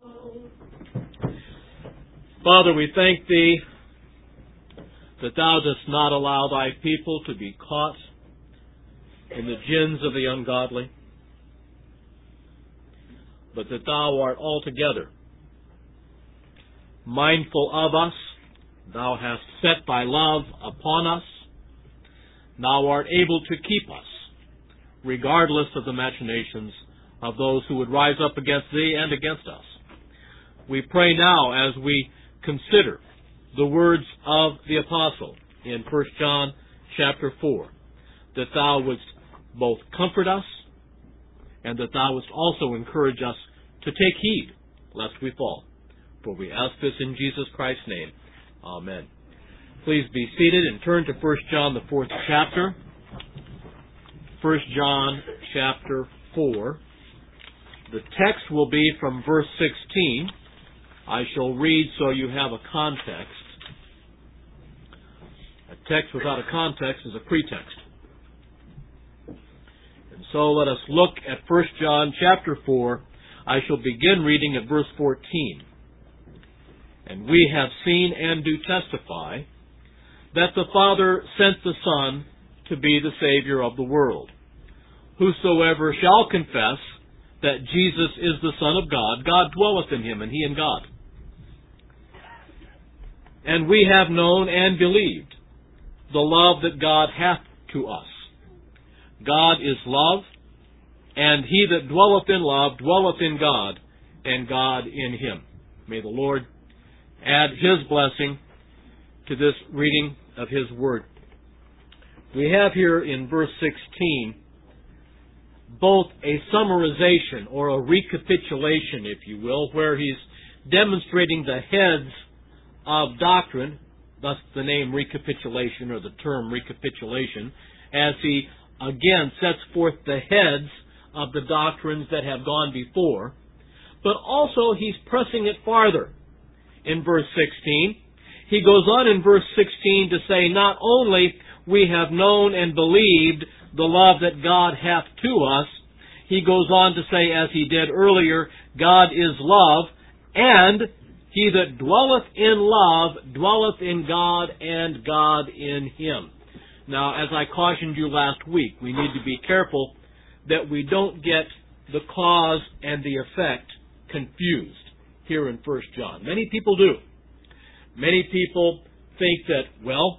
Father, we thank Thee that Thou dost not allow Thy people to be caught in the gins of the ungodly, but that Thou art altogether mindful of us. Thou hast set Thy love upon us. Thou art able to keep us, regardless of the machinations of those who would rise up against Thee and against us. We pray now as we consider the words of the Apostle in 1 John chapter 4, that Thou wouldst both comfort us and that Thou wouldst also encourage us to take heed lest we fall. For we ask this in Jesus Christ's name. Amen. Please be seated and turn to 1 John, the 4th chapter. 1 John chapter 4. The text will be from verse 16. I shall read so you have a context. A text without a context is a pretext. And so let us look at 1 John chapter 4. I shall begin reading at verse 14. And we have seen and do testify that the Father sent the Son to be the Savior of the world. Whosoever shall confess that Jesus is the Son of God, God dwelleth in him, and he in God. And we have known and believed the love that God hath to us. God is love, and he that dwelleth in love dwelleth in God, and God in him. May the Lord add His blessing to this reading of His Word. We have here in verse 16 both a summarization or a recapitulation, if you will, where he's demonstrating the heads of doctrine, thus the name recapitulation or the term recapitulation, as he again sets forth the heads of the doctrines that have gone before, but also he's pressing it farther. In verse 16, he goes on in verse 16 to say, not only we have known and believed the love that God hath to us, he goes on to say, as he did earlier, God is love, and he that dwelleth in love dwelleth in God, and God in him. Now, as I cautioned you last week, we need to be careful that we don't get the cause and the effect confused here in 1 John. Many people do. Many people think that, well,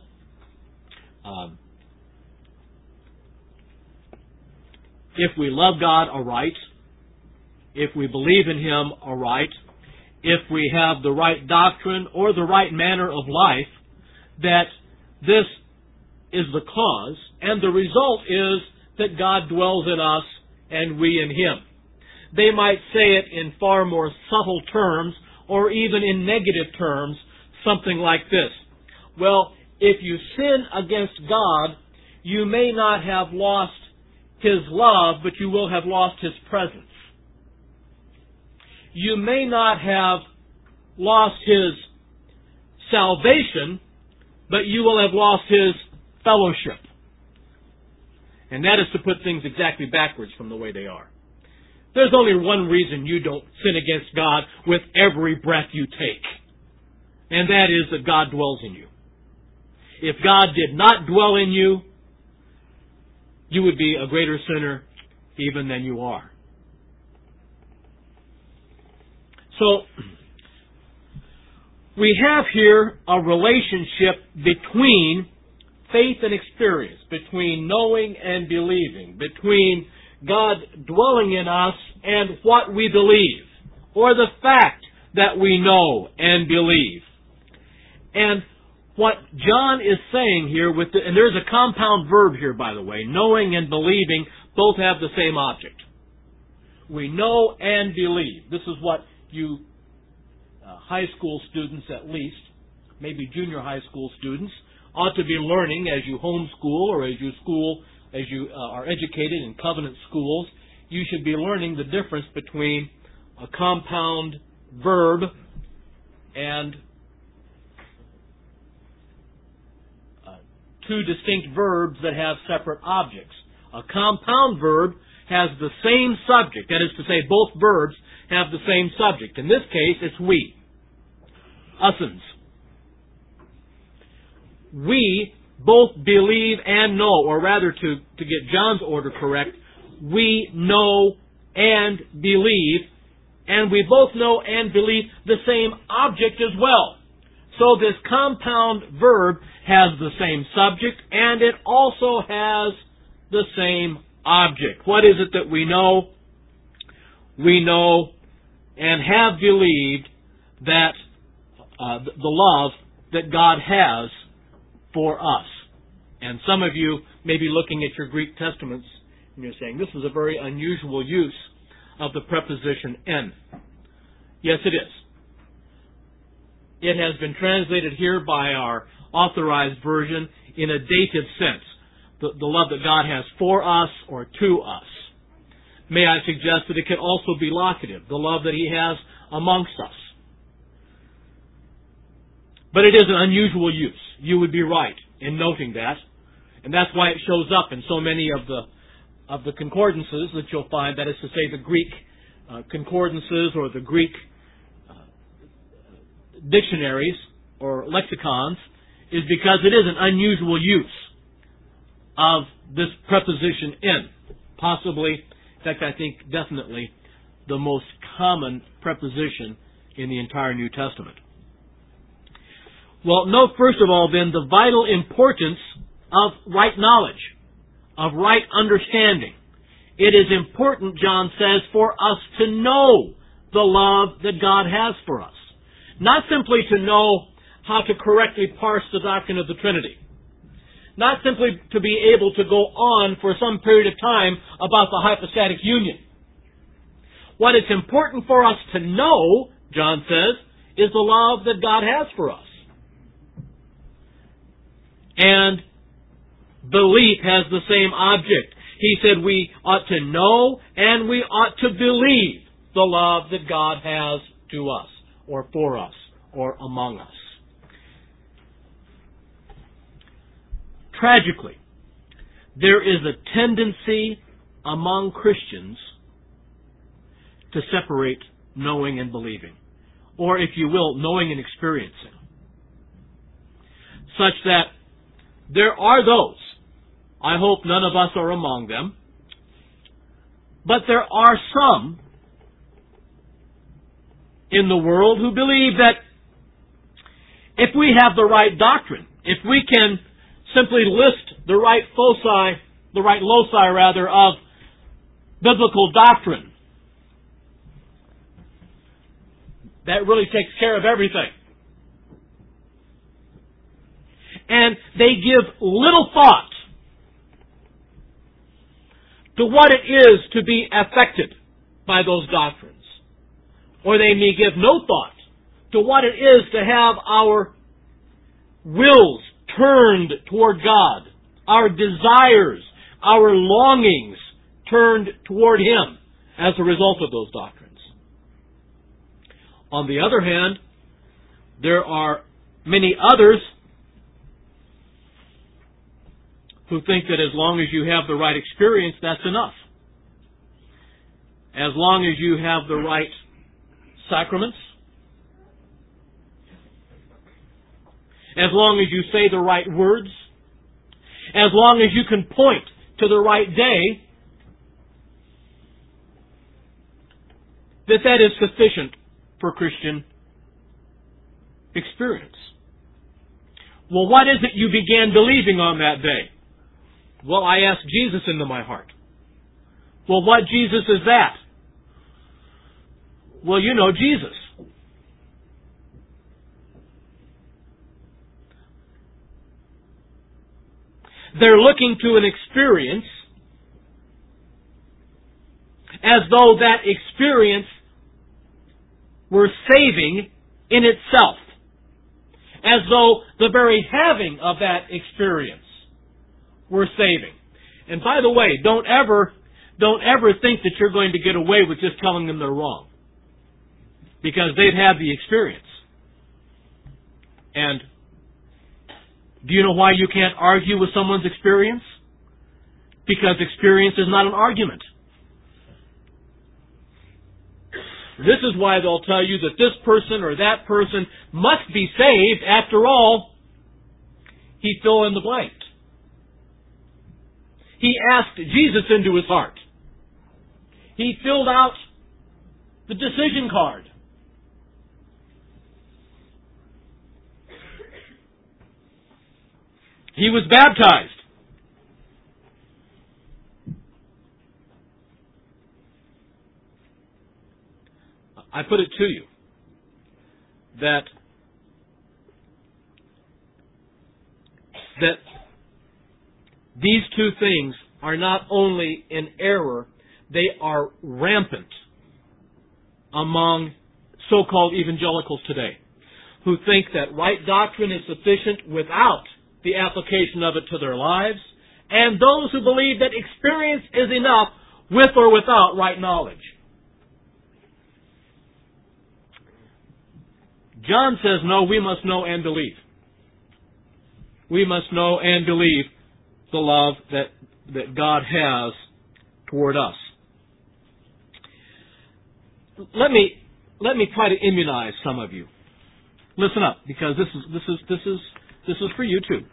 if we love God aright, if we believe in Him aright, if we have the right doctrine or the right manner of life, that this is the cause, and the result is that God dwells in us and we in Him. They might say it in far more subtle terms, or even in negative terms, something like this. Well, if you sin against God, you may not have lost His love, but you will have lost His presence. You may not have lost His salvation, but you will have lost His fellowship. And that is to put things exactly backwards from the way they are. There's only one reason you don't sin against God with every breath you take. And that is that God dwells in you. If God did not dwell in you, you would be a greater sinner even than you are. So, we have here a relationship between faith and experience, between knowing and believing, between God dwelling in us and what we believe, or the fact that we know and believe. And what John is saying here, and there's a compound verb here, by the way, knowing and believing both have the same object. We know and believe. This is what you high school students at least, maybe junior high school students, ought to be learning as you homeschool or as you are educated in covenant schools. You should be learning the difference between a compound verb and two distinct verbs that have separate objects. A compound verb has the same subject. That is to say, both verbs have the same subject. In this case, it's we. Usins. We both believe and know, or rather to get John's order correct, we know and believe, and we both know and believe the same object as well. So this compound verb has the same subject, and it also has the same object. What is it that we know? We know and have believed that the love that God has for us. And some of you may be looking at your Greek Testaments and you're saying, this is a very unusual use of the preposition en. Yes, it is. It has been translated here by our authorized version in a dative sense. The love that God has for us or to us. May I suggest that it can also be locative, the love that He has amongst us. But it is an unusual use. You would be right in noting that. And that's why it shows up in so many of the concordances that you'll find, that is to say the Greek concordances or the Greek dictionaries or lexicons, is because it is an unusual use of this preposition in. Possibly, in fact I think definitely, the most common preposition in the entire New Testament. Well, note first of all then the vital importance of right knowledge, of right understanding. It is important, John says, for us to know the love that God has for us. Not simply to know how to correctly parse the doctrine of the Trinity. Not simply to be able to go on for some period of time about the hypostatic union. What is important for us to know, John says, is the love that God has for us. And belief has the same object. He said we ought to know and we ought to believe the love that God has to us, or for us, or among us. Tragically, there is a tendency among Christians to separate knowing and believing, or if you will, knowing and experiencing, such that there are those, I hope none of us are among them, but there are some in the world who believe that if we have the right doctrine, if we can simply list the right loci of biblical doctrine, that really takes care of everything. And they give little thought to what it is to be affected by those doctrines. Or they may give no thought to what it is to have our wills turned toward God, our desires, our longings turned toward Him as a result of those doctrines. On the other hand, there are many others who think that as long as you have the right experience, that's enough. As long as you have the right sacraments, as long as you say the right words, as long as you can point to the right day, that is sufficient for Christian experience. Well, what is it you began believing on that day? Well, I asked Jesus into my heart. Well, what Jesus is that? Well, you know Jesus. They're looking to an experience as though that experience were saving in itself. As though the very having of that experience were saving. And by the way, don't ever think that you're going to get away with just telling them they're wrong. Because they've had the experience. And do you know why you can't argue with someone's experience? Because experience is not an argument. This is why they'll tell you that this person or that person must be saved. After all, he fill in the blank. He asked Jesus into his heart. He filled out the decision card. He was baptized. I put it to you that these two things are not only in error, they are rampant among so-called evangelicals today, who think that right doctrine is sufficient without the application of it to their lives, and those who believe that experience is enough with or without right knowledge. John says, no, we must know and believe. We must know and believe the love that God has toward us. Let me try to immunize some of you. Listen up, because this is for you too.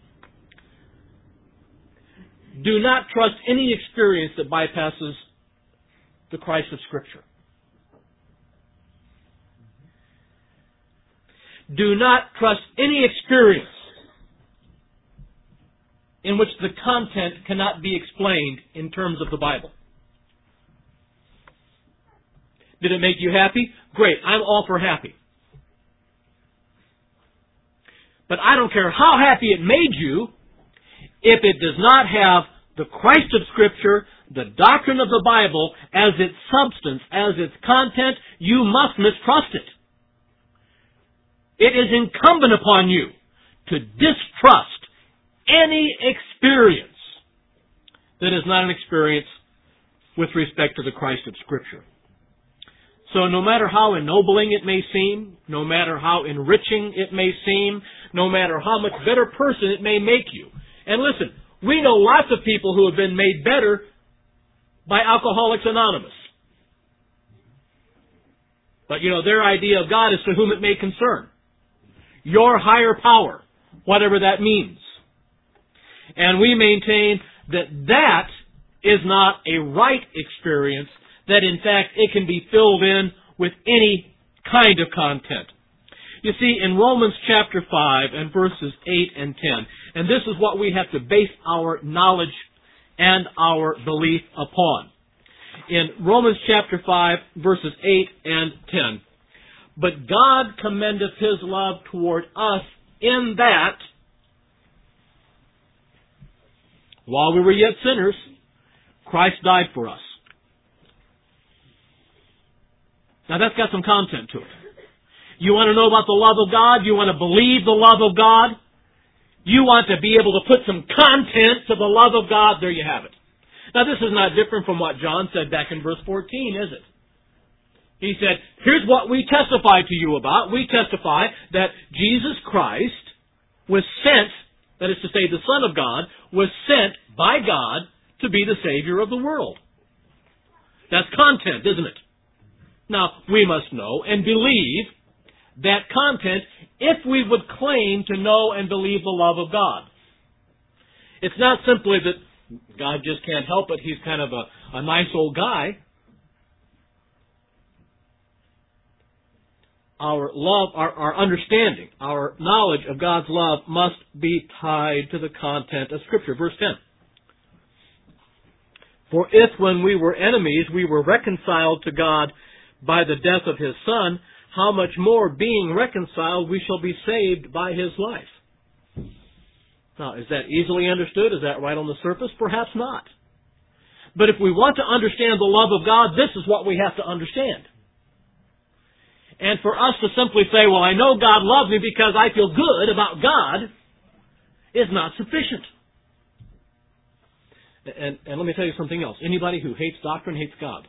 Do not trust any experience that bypasses the Christ of Scripture. Do not trust any experience in which the content cannot be explained in terms of the Bible. Did it make you happy? Great, I'm all for happy. But I don't care how happy it made you, if it does not have the Christ of Scripture, the doctrine of the Bible, as its substance, as its content, you must mistrust it. It is incumbent upon you to distrust any experience that is not an experience with respect to the Christ of Scripture. So no matter how ennobling it may seem, no matter how enriching it may seem, no matter how much better person it may make you. And listen, we know lots of people who have been made better by Alcoholics Anonymous. But their idea of God is to whom it may concern. Your higher power, whatever that means. And we maintain that is not a right experience, that in fact it can be filled in with any kind of content. You see, in Romans chapter 5 and verses 8 and 10, and this is what we have to base our knowledge and our belief upon. In Romans chapter 5, verses 8 and 10, but God commendeth His love toward us in that, while we were yet sinners, Christ died for us. Now that's got some content to it. You want to know about the love of God? You want to believe the love of God? You want to be able to put some content to the love of God? There you have it. Now this is not different from what John said back in verse 14, is it? He said, here's what we testify to you about. We testify that Jesus Christ was sent, that is to say the Son of God, was sent by God to be the Savior of the world. That's content, isn't it? Now, we must know and believe that content if we would claim to know and believe the love of God. It's not simply that God just can't help it, He's kind of a nice old guy. Our love, our understanding, our knowledge of God's love must be tied to the content of Scripture. Verse 10. For if when we were enemies we were reconciled to God by the death of His Son, how much more being reconciled we shall be saved by His life. Now, is that easily understood? Is that right on the surface? Perhaps not. But if we want to understand the love of God, this is what we have to understand. And for us to simply say, well, I know God loves me because I feel good about God, is not sufficient. And let me tell you something else. Anybody who hates doctrine hates God.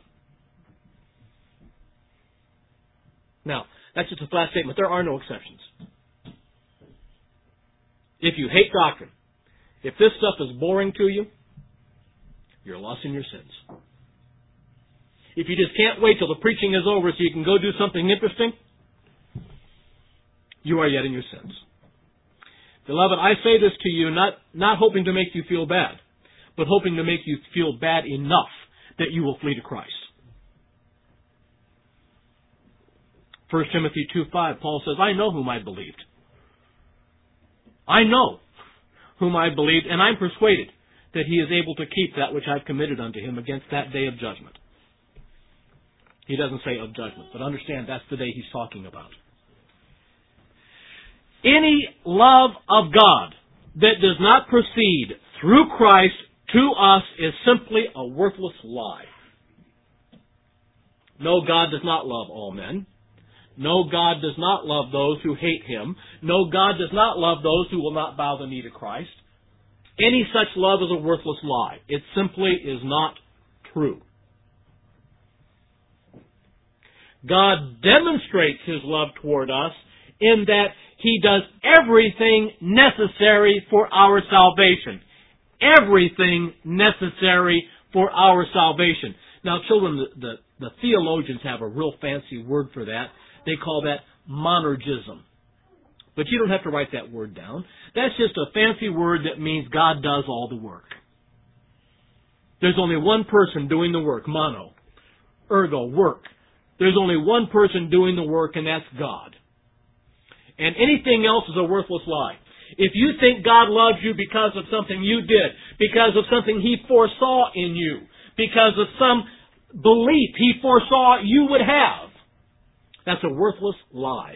Now, that's just a flat statement. There are no exceptions. If you hate doctrine, if this stuff is boring to you, you're lost in your sins. if you just can't wait till the preaching is over so you can go do something interesting, you are yet in your sins. Beloved, I say this to you not hoping to make you feel bad, but hoping to make you feel bad enough that you will flee to Christ. 1 Timothy 2:5, Paul says, I know whom I believed. I know whom I believed, and I'm persuaded that he is able to keep that which I've committed unto him against that day of judgment. He doesn't say of judgment, but understand that's the day he's talking about. Any love of God that does not proceed through Christ to us is simply a worthless lie. No, God does not love all men. No, God does not love those who hate Him. No, God does not love those who will not bow the knee to Christ. Any such love is a worthless lie. It simply is not true. God demonstrates His love toward us in that He does everything necessary for our salvation. Everything necessary for our salvation. Now, children, the theologians have a real fancy word for that. They call that monergism. But you don't have to write that word down. That's just a fancy word that means God does all the work. There's only one person doing the work, mono. Ergo, work. There's only one person doing the work, and that's God. And anything else is a worthless lie. If you think God loves you because of something you did, because of something He foresaw in you, because of some belief He foresaw you would have, that's a worthless lie.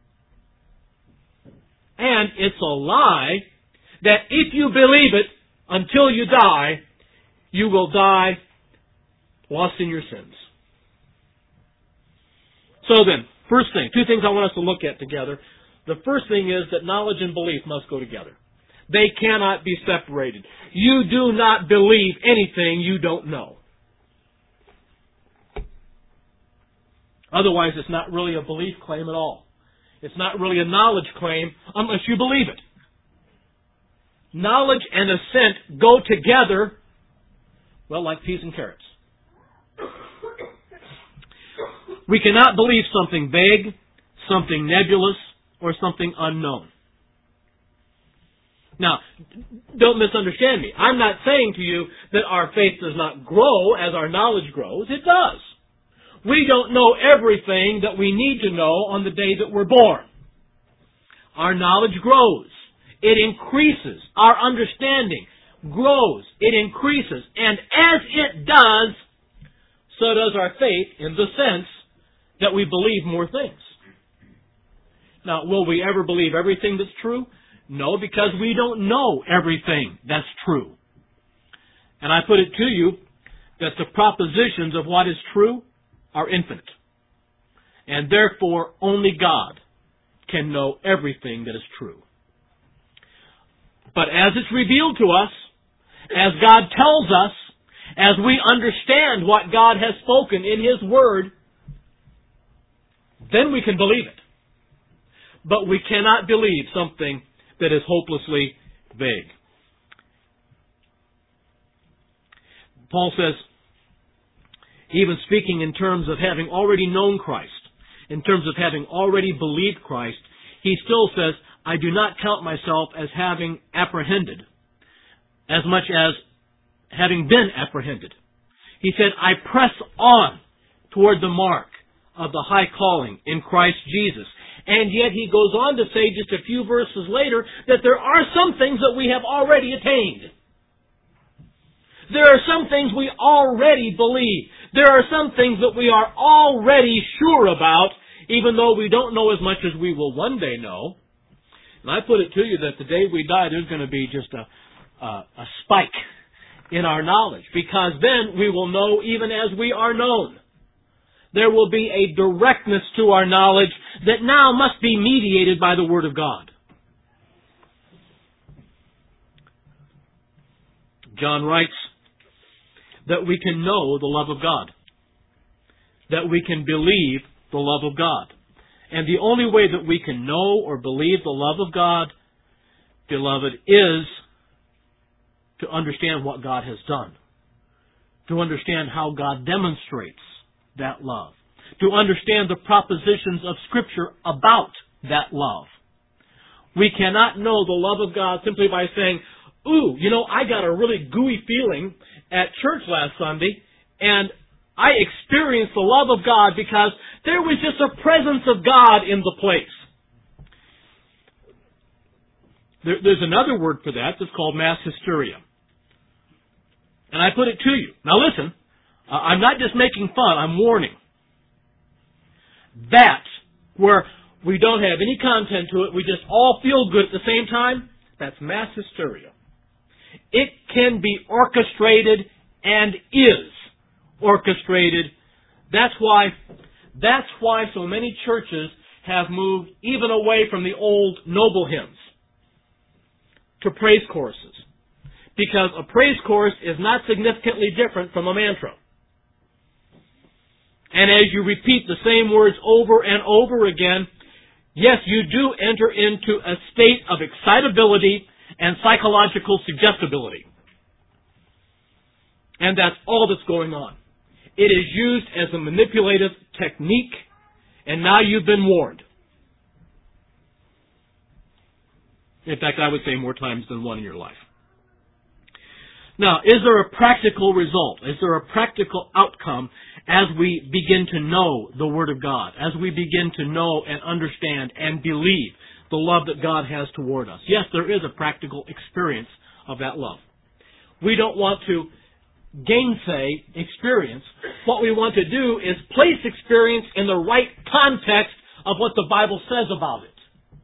And it's a lie that if you believe it until you die, you will die lost in your sins. So then, first thing, two things I want us to look at together. The first thing is that knowledge and belief must go together. They cannot be separated. You do not believe anything you don't know. Otherwise, it's not really a belief claim at all. It's not really a knowledge claim unless you believe it. Knowledge and assent go together, well, like peas and carrots. We cannot believe something vague, something nebulous, or something unknown. Now, don't misunderstand me. I'm not saying to you that our faith does not grow as our knowledge grows. It does. We don't know everything that we need to know on the day that we're born. Our knowledge grows. It increases. Our understanding grows. It increases. And as it does, so does our faith in the sense that we believe more things. Now, will we ever believe everything that's true? No, because we don't know everything that's true. And I put it to you that the propositions of what is true are infinite. And therefore, only God can know everything that is true. But as it's revealed to us, as God tells us, as we understand what God has spoken in His Word, then we can believe it. But we cannot believe something that is hopelessly vague. Paul says, even speaking in terms of having already known Christ, in terms of having already believed Christ, he still says, I do not count myself as having apprehended, as much as having been apprehended. He said, I press on toward the mark of the high calling in Christ Jesus. And yet he goes on to say just a few verses later that there are some things that we have already attained. There are some things we already believe. There are some things that we are already sure about, even though we don't know as much as we will one day know. And I put it to you that the day we die, there's going to be just a spike in our knowledge, because then we will know even as we are known. There will be a directness to our knowledge that now must be mediated by the Word of God. John writes that we can know the love of God, that we can believe the love of God. And the only way that we can know or believe the love of God, beloved, is to understand what God has done, to understand how God demonstrates that love, to understand the propositions of Scripture about that love. We cannot know the love of God simply by saying, ooh, I got a really gooey feeling at church last Sunday, and I experienced the love of God because there was just a presence of God in the place. There's another word for that that's called mass hysteria. And I put it to you. Now listen, I'm not just making fun, I'm warning. That's where we don't have any content to it, we just all feel good at the same time. That's mass hysteria. It can be orchestrated and is orchestrated. That's why so many churches have moved even away from the old noble hymns to praise choruses. Because a praise chorus is not significantly different from a mantra. And as you repeat the same words over and over again, yes, you do enter into a state of excitability and psychological suggestibility. And that's all that's going on. It is used as a manipulative technique, and now you've been warned. In fact, I would say more times than one in your life. Now, is there a practical result? Is there a practical outcome as we begin to know the Word of God, as we begin to know and understand and believe the love that God has toward us? Yes, there is a practical experience of that love. We don't want to gainsay experience. What we want to do is place experience in the right context of what the Bible says about it.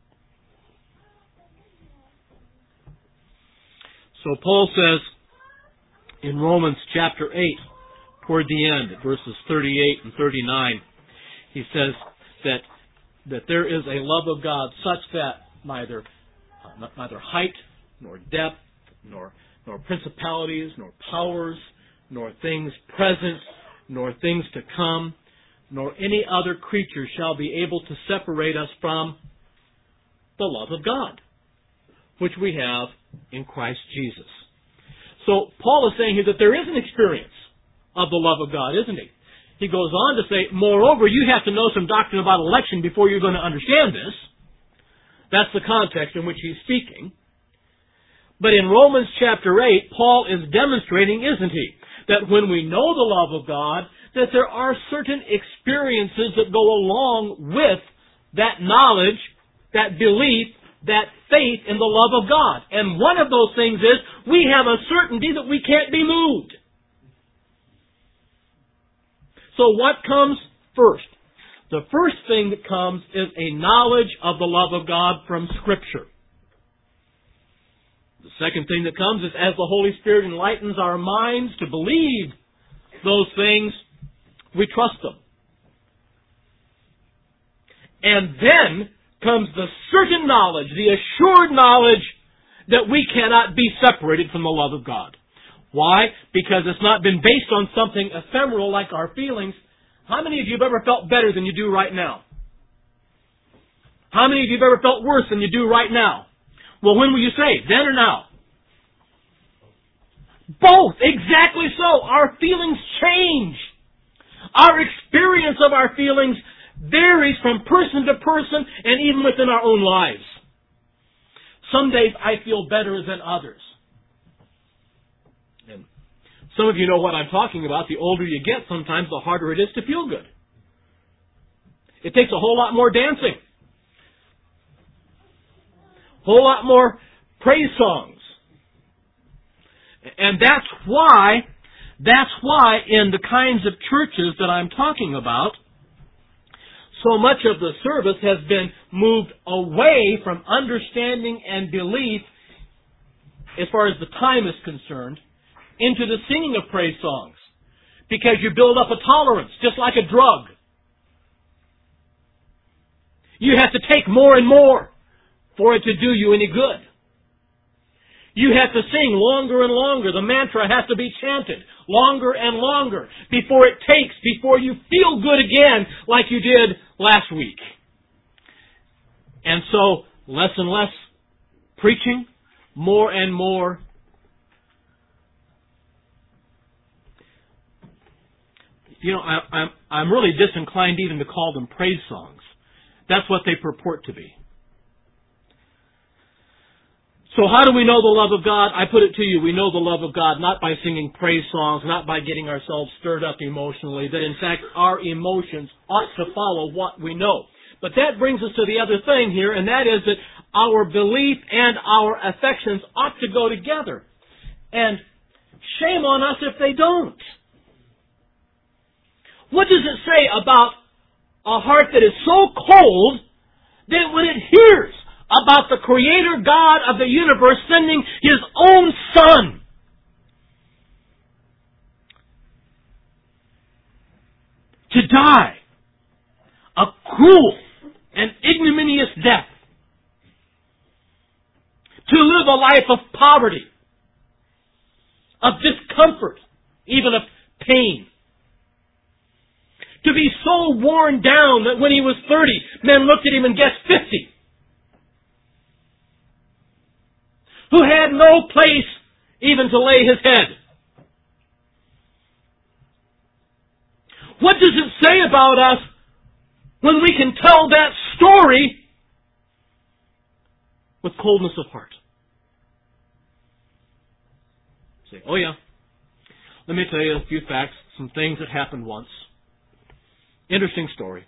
So Paul says in Romans chapter 8, toward the end, verses 38 and 39, he says that there is a love of God such that neither height, nor depth, nor principalities, nor powers, nor things present, nor things to come, nor any other creature shall be able to separate us from the love of God, which we have in Christ Jesus. So Paul is saying here that there is an experience of the love of God, isn't he? He goes on to say, moreover, you have to know some doctrine about election before you're going to understand this. That's the context in which he's speaking. But in Romans chapter 8, Paul is demonstrating, isn't he, that when we know the love of God, that there are certain experiences that go along with that knowledge, that belief, that faith in the love of God. And one of those things is we have a certainty that we can't be moved. So what comes first? The first thing that comes is a knowledge of the love of God from Scripture. The second thing that comes is as the Holy Spirit enlightens our minds to believe those things, we trust them. And then comes the certain knowledge, the assured knowledge that we cannot be separated from the love of God. Why? Because it's not been based on something ephemeral like our feelings. How many of you have ever felt better than you do right now? How many of you have ever felt worse than you do right now? Well, when will you say? Then or now? Both. Exactly so. Our feelings change. Our experience of our feelings varies from person to person and even within our own lives. Some days I feel better than others. And some of you know what I'm talking about. The older you get, sometimes the harder it is to feel good. It takes a whole lot more dancing. A whole lot more praise songs. And that's why in the kinds of churches that I'm talking about, so much of the service has been moved away from understanding and belief, as far as the time is concerned, into the singing of praise songs. Because you build up a tolerance, just like a drug. You have to take more and more for it to do you any good. You have to sing longer and longer. The mantra has to be chanted longer and longer before you feel good again like you did last week. And so, less and less preaching, more and more I'm really disinclined even to call them praise songs. That's what they purport to be. So how do we know the love of God? I put it to you, we know the love of God not by singing praise songs, not by getting ourselves stirred up emotionally, that in fact our emotions ought to follow what we know. But that brings us to the other thing here, and that is that our belief and our affections ought to go together. And shame on us if they don't. What does it say about a heart that is so cold that when it hears about the Creator God of the universe sending His own Son to die a cruel and ignominious death, to live a life of poverty, of discomfort, even of pain, to be so worn down that when He was 30, men looked at Him and guessed 50, who had no place even to lay His head. What does it say about us when we can tell that story with coldness of heart? Say, oh yeah, let me tell you a few facts, some things that happened once. Interesting story.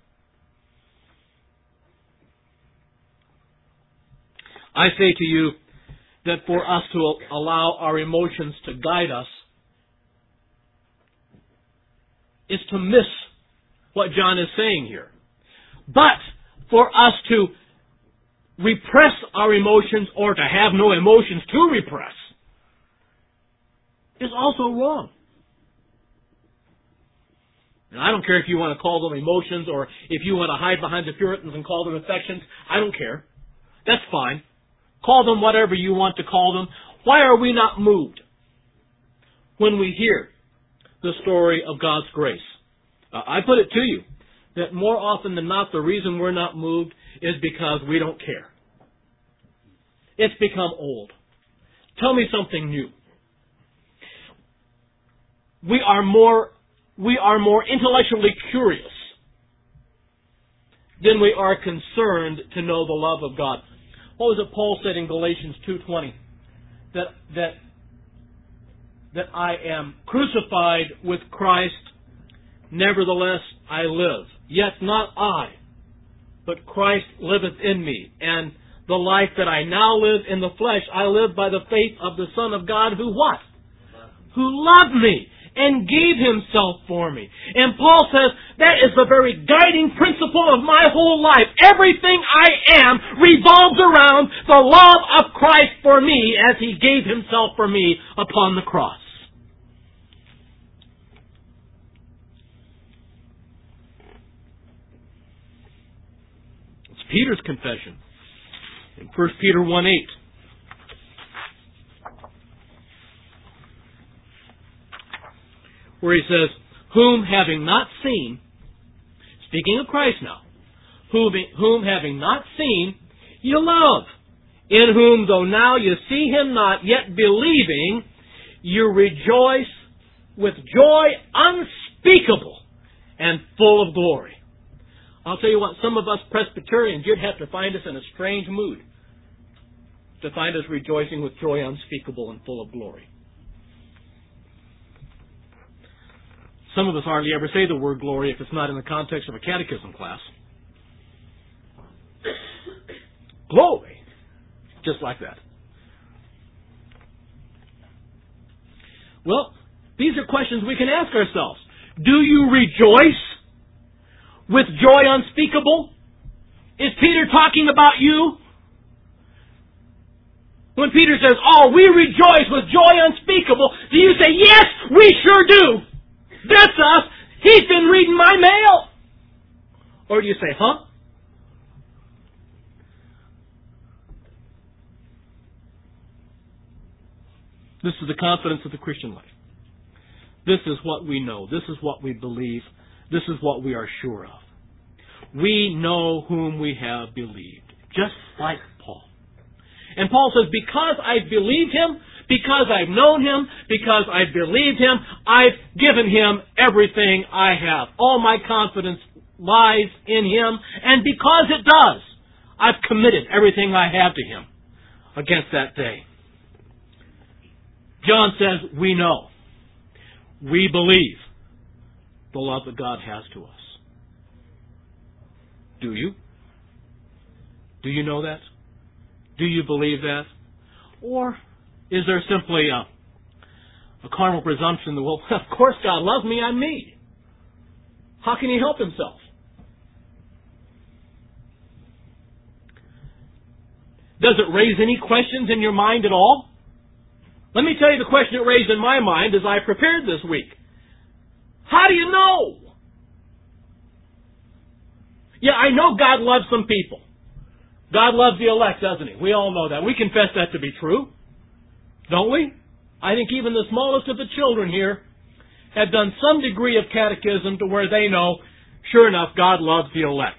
I say to you that for us to allow our emotions to guide us is to miss what John is saying here. But for us to repress our emotions or to have no emotions to repress is also wrong. And I don't care if you want to call them emotions or if you want to hide behind the Puritans and call them affections. I don't care. That's fine. Call them whatever you want to call them. Why are we not moved when we hear the story of God's grace? I put it to you that more often than not, the reason we're not moved is because we don't care. It's become old. Tell me something new. We are more intellectually curious than we are concerned to know the love of God. What was it Paul said in Galatians 2:20? That I am crucified with Christ, nevertheless I live. Yet not I, but Christ liveth in me. And the life that I now live in the flesh, I live by the faith of the Son of God who what? Who loved me and gave Himself for me. And Paul says, that is the very guiding principle of my whole life. Everything I am revolves around the love of Christ for me as He gave Himself for me upon the cross. It's Peter's confession in 1 Peter 1:8. Where he says, whom having not seen, speaking of Christ now, whom having not seen, you love, in whom though now you see Him not, yet believing, you rejoice with joy unspeakable and full of glory. I'll tell you what, some of us Presbyterians, you'd have to find us in a strange mood to find us rejoicing with joy unspeakable and full of glory. Some of us hardly ever say the word glory if it's not in the context of a catechism class. Glory. Just like that. Well, these are questions we can ask ourselves. Do you rejoice with joy unspeakable? Is Peter talking about you? When Peter says, oh, we rejoice with joy unspeakable, do you say, yes, we sure do? That's us. He's been reading my mail. Or do you say, huh? This is the confidence of the Christian life. This is what we know. This is what we believe. This is what we are sure of. We know whom we have believed. Just like Paul. And Paul says, because I believed Him, Because I've known Him, because I've believed Him, I've given Him everything I have. All my confidence lies in Him, and because it does, I've committed everything I have to Him against that day. John says, we know. We believe the love that God has to us. Do you? Do you know that? Do you believe that? Or is there simply a carnal presumption that, well, of course God loves me, I'm me. How can He help Himself? Does it raise any questions in your mind at all? Let me tell you the question it raised in my mind as I prepared this week. How do you know? Yeah, I know God loves some people. God loves the elect, doesn't He? We all know that. We confess that to be true. Don't we? I think even the smallest of the children here have done some degree of catechism to where they know, sure enough, God loves the elect.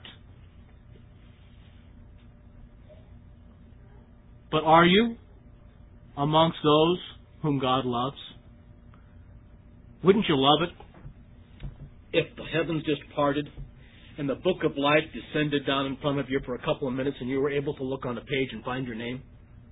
But are you amongst those whom God loves? Wouldn't you love it if the heavens just parted and the book of life descended down in front of you for a couple of minutes and you were able to look on a page and find your name?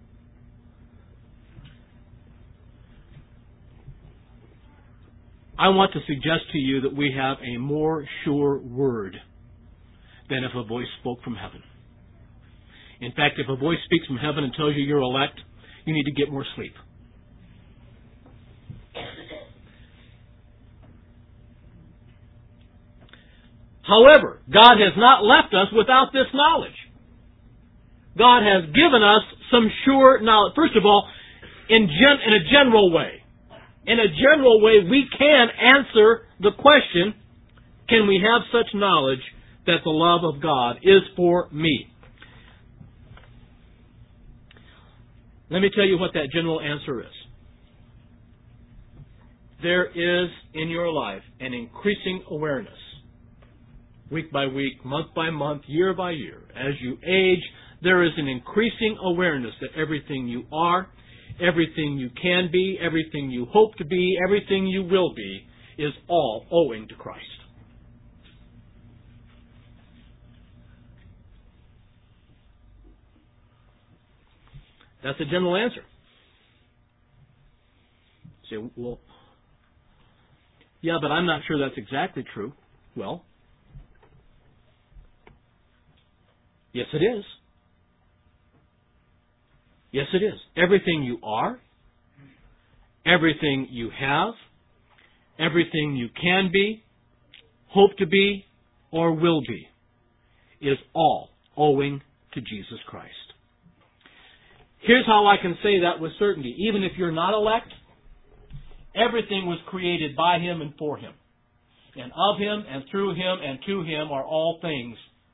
I want to suggest to you that we have a more sure word than if a voice spoke from heaven. In fact, if a voice speaks from heaven and tells you you're elect, you need to get more sleep. However, God has not left us without this knowledge. God has given us some sure knowledge. First of all, in a general way. In a general way, we can answer the question, can we have such knowledge that the love of God is for me? Let me tell you what that general answer is. There is in your life an increasing awareness, week by week, month by month, year by year. As you age, there is an increasing awareness that everything you are, everything you can be, everything you hope to be, everything you will be, is all owing to Christ. That's a general answer. You say, well, yeah, but I'm not sure that's exactly true. Well, yes it is. Yes it is. Everything you are, everything you have, everything you can be, hope to be, or will be, is all owing to Jesus Christ. Here's how I can say that with certainty. Even if you're not elect, everything was created by Him and for Him. And of Him and through Him and to Him are all things.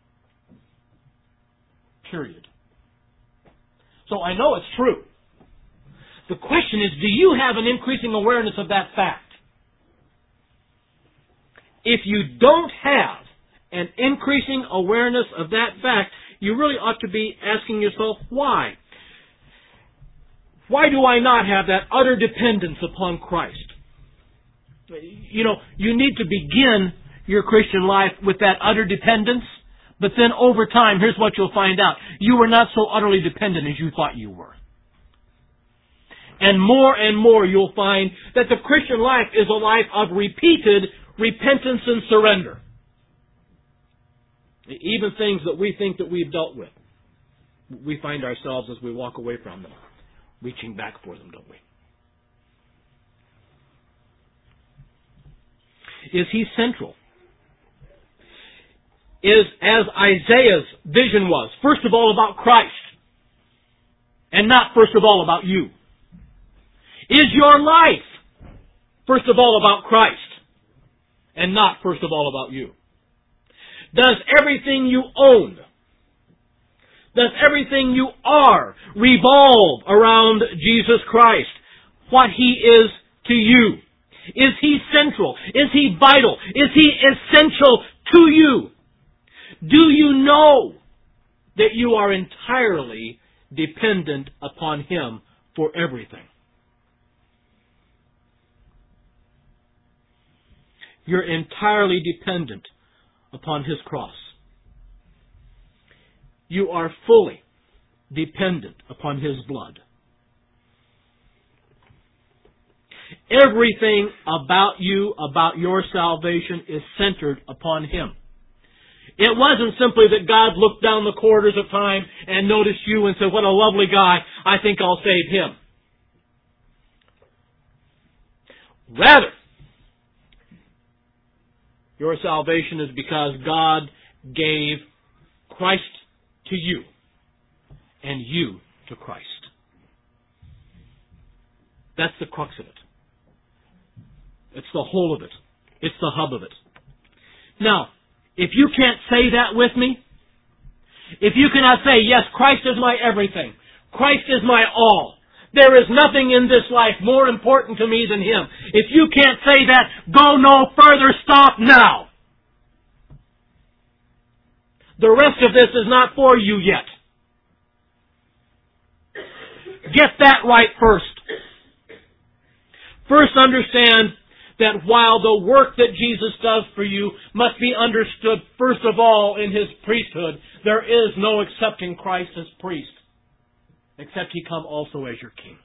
Period. So I know it's true. The question is, do you have an increasing awareness of that fact? If you don't have an increasing awareness of that fact, you really ought to be asking yourself, why? Why do I not have that utter dependence upon Christ? You know, you need to begin your Christian life with that utter dependence, but then over time, here's what you'll find out. You are not so utterly dependent as you thought you were. And more you'll find that the Christian life is a life of repeated repentance and surrender. Even things that we think that we've dealt with, we find ourselves as we walk away from them, reaching back for them, don't we? Is He central? Is, as Isaiah's vision was, first of all about Christ, and not first of all about you? Is your life first of all about Christ, and not first of all about you? Does everything you own, does everything you are revolve around Jesus Christ, what He is to you? Is He central? Is He vital? Is He essential to you? Do you know that you are entirely dependent upon Him for everything? You're entirely dependent upon His cross. You are fully dependent upon His blood. Everything about you, about your salvation, is centered upon Him. It wasn't simply that God looked down the corridors of time and noticed you and said, "What a lovely guy, I think I'll save him." Rather, your salvation is because God gave Christ to you and you to Christ. That's the crux of it. It's the whole of it. It's the hub of it. Now, if you can't say that with me, if you cannot say, "Yes, Christ is my everything. Christ is my all. There is nothing in this life more important to me than Him." If you can't say that, go no further. Stop now. The rest of this is not for you yet. Get that right first. First, understand that while the work that Jesus does for you must be understood first of all in His priesthood, there is no accepting Christ as priest, except He come also as your King.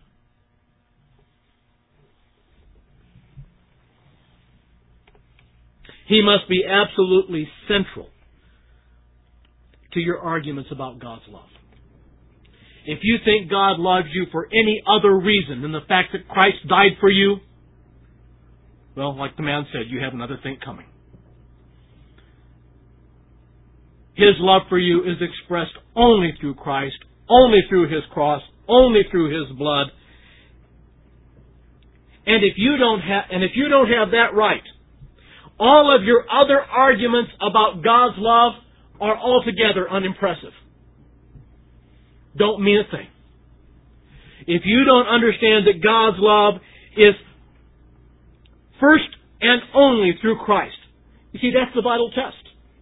He must be absolutely central to your arguments about God's love. If you think God loves you for any other reason than the fact that Christ died for you, well, like the man said, you have another thing coming. His love for you is expressed only through Christ, only through His cross, only through His blood. And if you don't have that right, all of your other arguments about God's love are altogether unimpressive. Don't mean a thing. If you don't understand that God's love is first and only through Christ, you see, that's the vital test.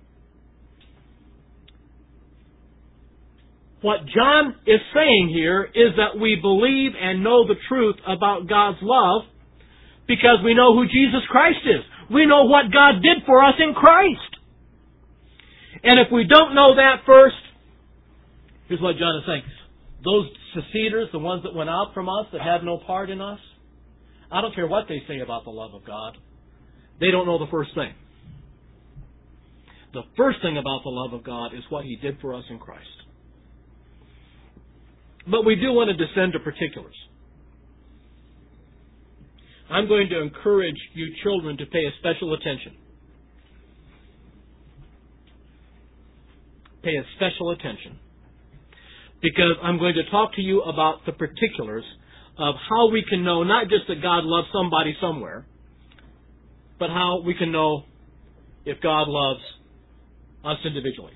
What John is saying here is that we believe and know the truth about God's love because we know who Jesus Christ is. We know what God did for us in Christ. And if we don't know that first, here's what John is saying. Those seceders, the ones that went out from us, that have no part in us, I don't care what they say about the love of God. They don't know the first thing. The first thing about the love of God is what He did for us in Christ. But we do want to descend to particulars. I'm going to encourage you children to pay a special attention. Pay a special attention. Because I'm going to talk to you about the particulars of how we can know not just that God loves somebody somewhere, but how we can know if God loves us individually.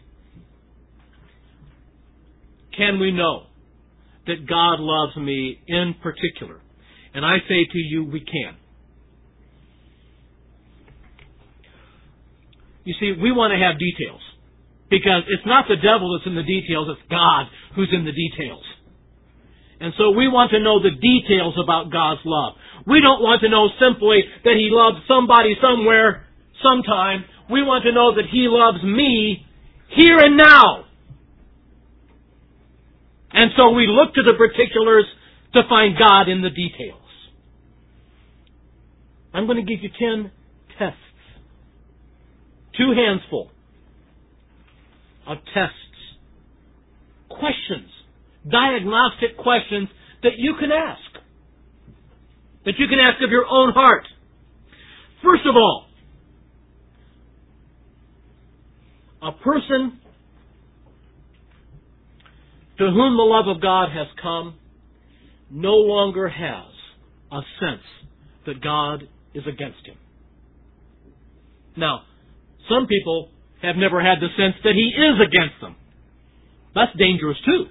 Can we know that God loves me in particular? And I say to you, we can. You see, we want to have details. Because it's not the devil that's in the details, it's God who's in the details. And so we want to know the details about God's love. We don't want to know simply that He loves somebody somewhere, sometime. We want to know that He loves me here and now. And so we look to the particulars to find God in the details. I'm going to give you 10 tests. 2 handsful of tests. Questions. Diagnostic questions that you can ask. That you can ask of your own heart. First of all, a person to whom the love of God has come no longer has a sense that God is against him. Now, some people have never had the sense that He is against them. That's dangerous too.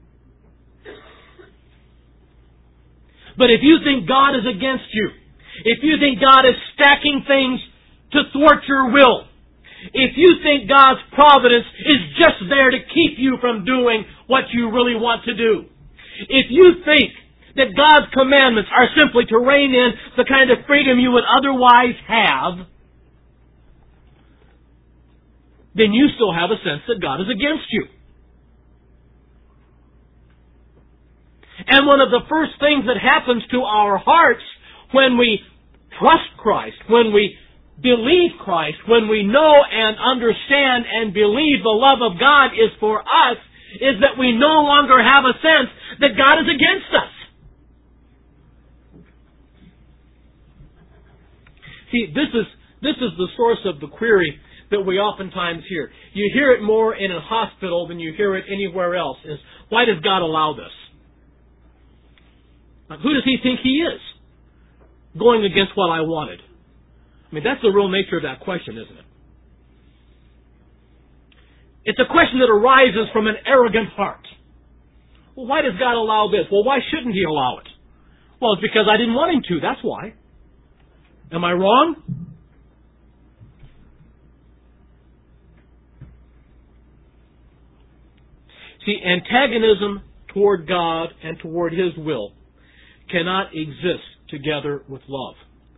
But if you think God is against you, if you think God is stacking things to thwart your will, if you think God's providence is just there to keep you from doing what you really want to do, if you think that God's commandments are simply to rein in the kind of freedom you would otherwise have, then you still have a sense that God is against you. And one of the first things that happens to our hearts when we trust Christ, when we believe Christ, when we know and understand and believe the love of God is for us, is that we no longer have a sense that God is against us. See, this is the source of the query that we oftentimes hear. You hear it more in a hospital than you hear it anywhere else, is, why does God allow this? Like, who does He think He is? Going against what I wanted. I mean, that's the real nature of that question, isn't it? It's a question that arises from an arrogant heart. Well, why does God allow this? Well, why shouldn't He allow it? Well, it's because I didn't want Him to, that's why. Am I wrong? See, antagonism toward God and toward His will cannot exist together with love.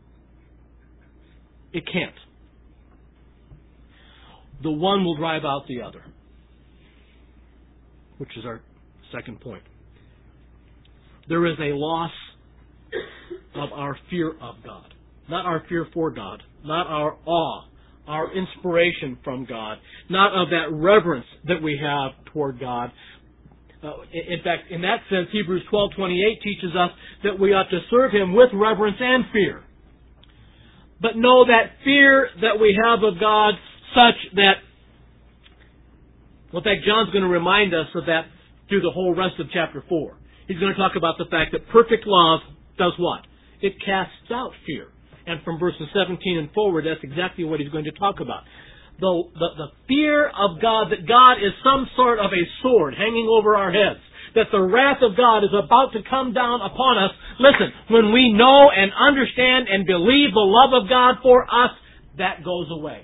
It can't. The one will drive out the other, which is our second point. There is a loss of our fear of God. Not our fear for God, not our awe, our inspiration from God, not of that reverence that we have toward God. In fact, in that sense, Hebrews 12:28 teaches us that we ought to serve Him with reverence and fear. But know that fear that we have of God such that, well, in fact, John's going to remind us of that through the whole rest of chapter 4. He's going to talk about the fact that perfect love does what? It casts out fear. And from verses 17 and forward, that's exactly what he's going to talk about. The fear of God, that God is some sort of a sword hanging over our heads, that the wrath of God is about to come down upon us. Listen, when we know and understand and believe the love of God for us, that goes away.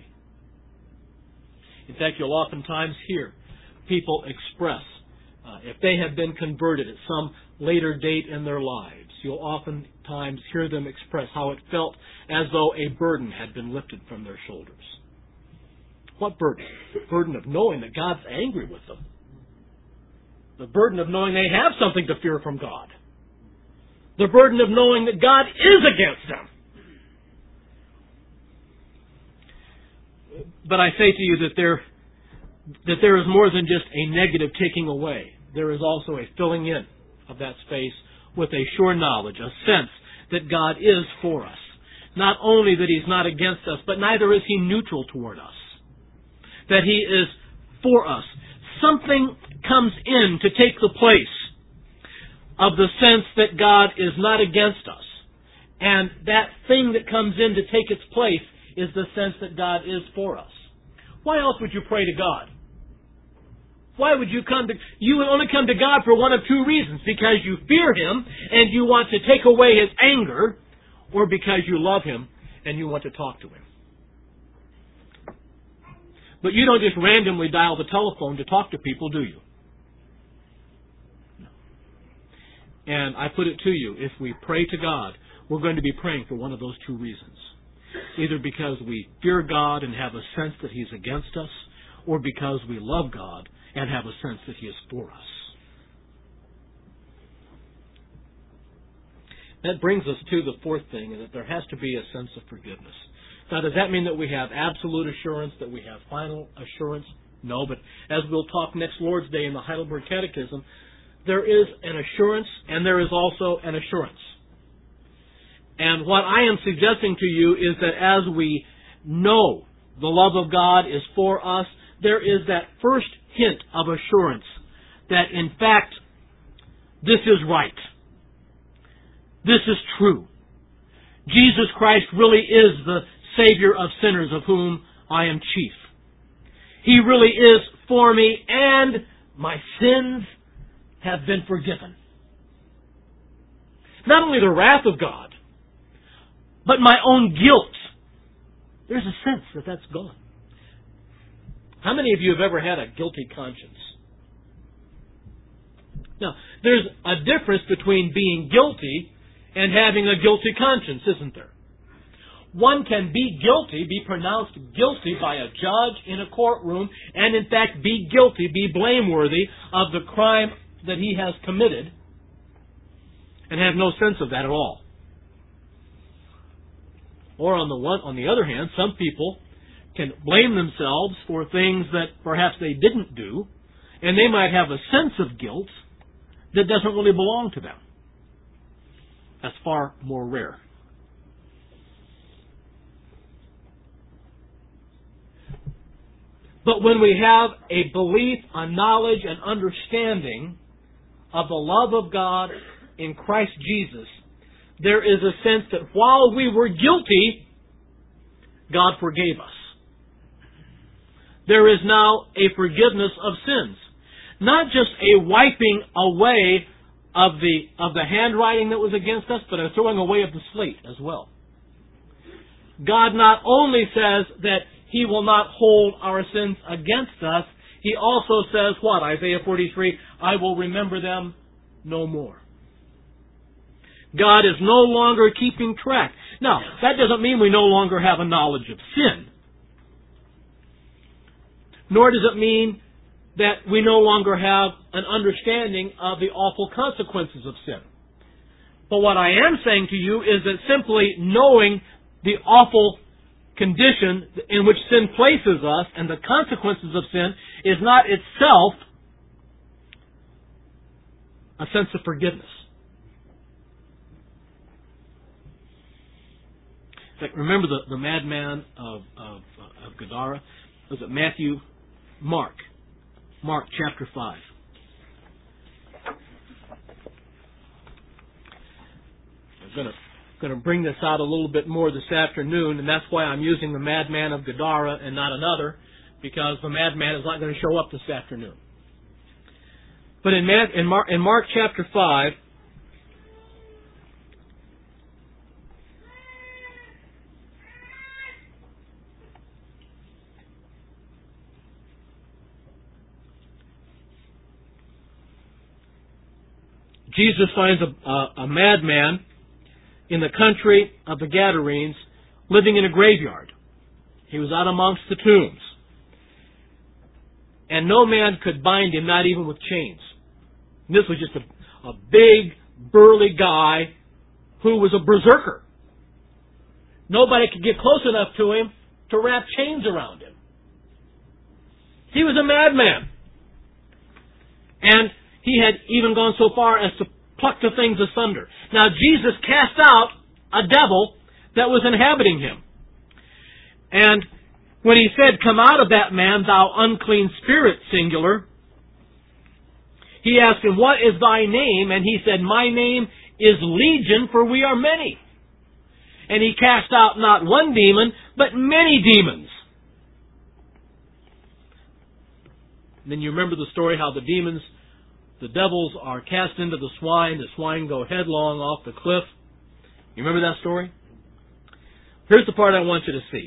In fact, you'll oftentimes hear people express, if they have been converted at some later date in their lives, you'll oftentimes hear them express how it felt as though a burden had been lifted from their shoulders. What burden? The burden of knowing that God's angry with them. The burden of knowing they have something to fear from God. The burden of knowing that God is against them. But I say to you that there is more than just a negative taking away. There is also a filling in of that space with a sure knowledge, a sense that God is for us. Not only that He's not against us, but neither is He neutral toward us. That He is for us. Something comes in to take the place of the sense that God is not against us. And that thing that comes in to take its place is the sense that God is for us. Why else would you pray to God? Why would you come to... You would only come to God for one of two reasons. Because you fear Him and you want to take away His anger, or because you love Him and you want to talk to Him. But you don't just randomly dial the telephone to talk to people, do you? No. And I put it to you, if we pray to God, we're going to be praying for one of those two reasons. Either because we fear God and have a sense that He's against us, or because we love God and have a sense that He is for us. That brings us to the fourth thing, that there has to be a sense of forgiveness. Now, does that mean that we have absolute assurance, that we have final assurance? No, but as we'll talk next Lord's Day in the Heidelberg Catechism, there is an assurance and there is also an assurance. And what I am suggesting to you is that as we know the love of God is for us, there is that first hint of assurance that, in fact, this is right. This is true. Jesus Christ really is the Savior of sinners, of whom I am chief. He really is for me, and my sins have been forgiven. Not only the wrath of God, but my own guilt. There's a sense that that's gone. How many of you have ever had a guilty conscience? Now, there's a difference between being guilty and having a guilty conscience, isn't there? one can be guilty, be pronounced guilty by a judge in a courtroom, and in fact be guilty, be blameworthy of the crime that he has committed, and have no sense of that at all. Or on the other hand, some people can blame themselves for things that perhaps they didn't do, and they might have a sense of guilt that doesn't really belong to them. That's far more rare. But when we have a belief, a knowledge, an understanding of the love of God in Christ Jesus, there is a sense that while we were guilty, God forgave us. There is now a forgiveness of sins. Not just a wiping away of the handwriting that was against us, but a throwing away of the slate as well. God not only says that He will not hold our sins against us, He also says what? Isaiah 43, I will remember them no more. God is no longer keeping track. Now, that doesn't mean we no longer have a knowledge of sin. Nor does it mean that we no longer have an understanding of the awful consequences of sin. But what I am saying to you is that simply knowing the awful condition in which sin places us and the consequences of sin is not itself a sense of forgiveness. In fact, remember the madman of Gadara? Was it Mark chapter 5. I'm going to bring this out a little bit more this afternoon, and that's why I'm using the madman of Gadara and not another, because the madman is not going to show up this afternoon. But in Mark chapter 5, Jesus finds a madman in the country of the Gadarenes living in a graveyard. He was out amongst the tombs. And no man could bind him, not even with chains. And this was just a big, burly guy who was a berserker. Nobody could get close enough to him to wrap chains around him. He was a madman. And he had even gone so far as to pluck the things asunder. Now, Jesus cast out a devil that was inhabiting him. And when He said, come out of that man, thou unclean spirit, singular, He asked him, what is thy name? And he said, my name is Legion, for we are many. And he cast out not one demon, but many demons. And then you remember the story how the devils are cast into the swine go headlong off the cliff. You remember that story? Here's the part I want you to see.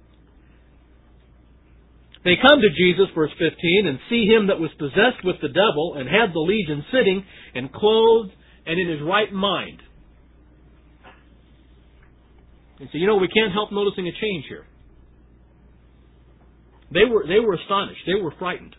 They come to Jesus, verse 15, and see him that was possessed with the devil and had the legion sitting and clothed and in his right mind. And so, we can't help noticing a change here. They were astonished. They were frightened.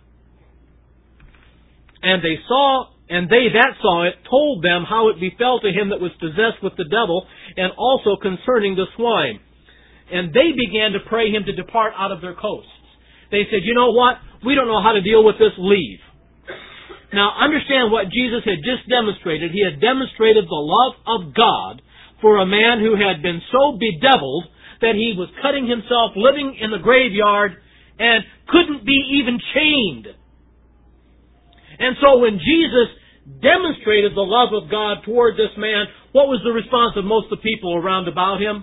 And they that saw it told them how it befell to him that was possessed with the devil, and also concerning the swine. And they began to pray him to depart out of their coasts. They said, you know what? We don't know how to deal with this. Leave. Now, understand what Jesus had just demonstrated. He had demonstrated the love of God for a man who had been so bedeviled that he was cutting himself, living in the graveyard, and couldn't be even chained. And so when Jesus demonstrated the love of God toward this man, what was the response of most of the people around about him?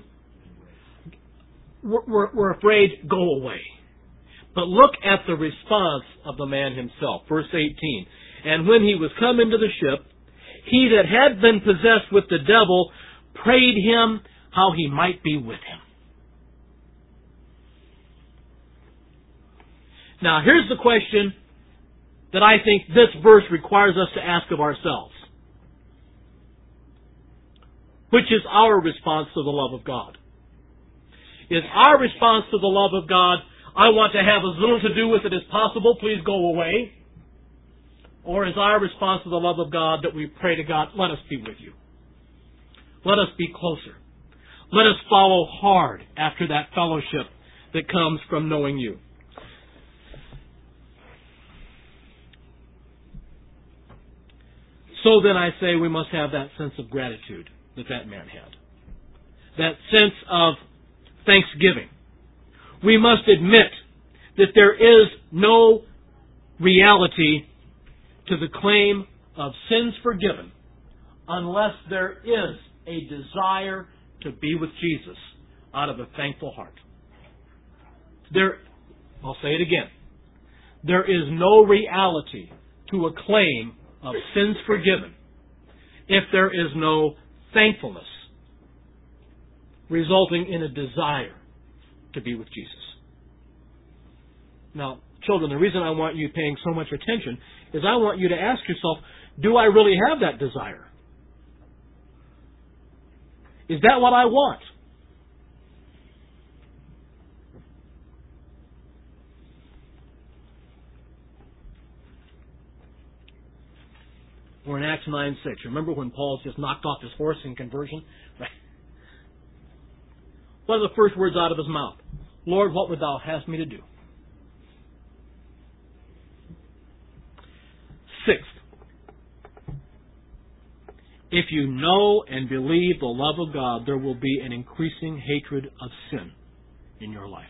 We're afraid, go away. But look at the response of the man himself. Verse 18. And when he was come into the ship, he that had been possessed with the devil prayed him how he might be with him. Now here's the question that I think this verse requires us to ask of ourselves. Which is our response to the love of God? Is our response to the love of God, I want to have as little to do with it as possible, please go away? Or is our response to the love of God that we pray to God, let us be with you. Let us be closer. Let us follow hard after that fellowship that comes from knowing you. So then I say we must have that sense of gratitude that that man had. That sense of thanksgiving. We must admit that there is no reality to the claim of sins forgiven unless there is a desire to be with Jesus out of a thankful heart. I'll say it again. There is no reality to a claim of sins forgiven if there is no thankfulness resulting in a desire to be with Jesus. Now, children, the reason I want you paying so much attention is I want you to ask yourself, do I really have that desire? Is that what I want? Or in Acts 9:6. Remember when Paul just knocked off his horse in conversion? Right. What are the first words out of his mouth? Lord, what would thou hast me to do? Sixth, if you know and believe the love of God, there will be an increasing hatred of sin in your life.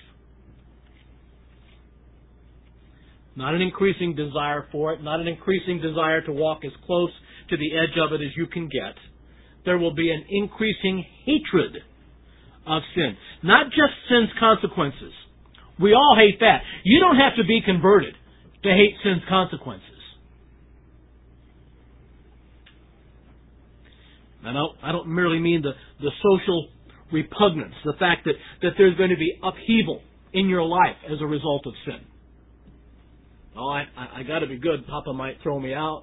Not an increasing desire for it, not an increasing desire to walk as close to the edge of it as you can get. There will be an increasing hatred of sin. Not just sin's consequences. We all hate that. You don't have to be converted to hate sin's consequences. I don't merely mean the social repugnance, the fact that there's going to be upheaval in your life as a result of sin. Oh, I got to be good. Papa might throw me out.